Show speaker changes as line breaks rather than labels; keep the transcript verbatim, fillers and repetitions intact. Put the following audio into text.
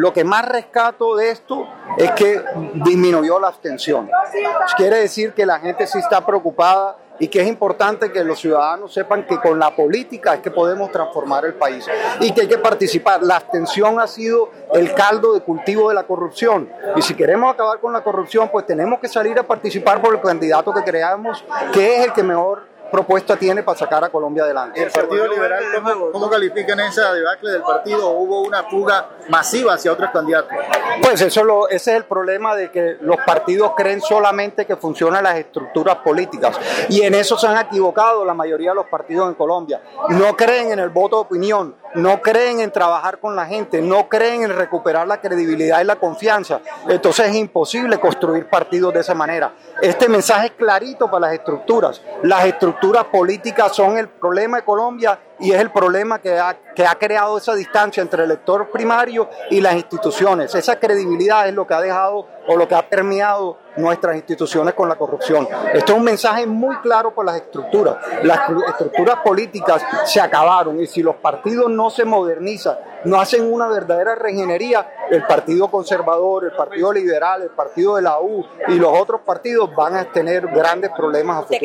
lo que más rescato de esto es que disminuyó la abstención. Quiere decir que la gente sí está preocupada y que es importante que los ciudadanos sepan que con la política es que podemos transformar el país y que hay que participar. La abstención ha sido el caldo de cultivo de la corrupción y si queremos acabar con la corrupción, pues tenemos que salir a participar por el candidato que creamos, que es el que mejor propuesta tiene para sacar a Colombia adelante.
¿El Partido Liberal cómo, cómo califican esa debacle del partido? ¿Hubo una fuga masiva hacia otros candidatos?
Pues eso lo, ese es el problema de que los partidos creen solamente que funcionan las estructuras políticas y en eso se han equivocado la mayoría de los partidos en Colombia. No creen en el voto de opinión, no creen en trabajar con la gente, no creen en recuperar la credibilidad y la confianza. Entonces es imposible construir partidos de esa manera. Este mensaje es clarito para las estructuras. Las estructuras políticas son el problema de Colombia y es el problema que ha, que ha creado esa distancia entre el elector primario y las instituciones. Esa credibilidad es lo que ha dejado o lo que ha permeado nuestras instituciones con la corrupción. Esto es un mensaje muy claro para las estructuras. Las estructuras políticas se acabaron y si los partidos no se modernizan, no hacen una verdadera reingeniería, el Partido Conservador, el Partido Liberal, el Partido de la U y los otros partidos van a tener grandes problemas a futuro.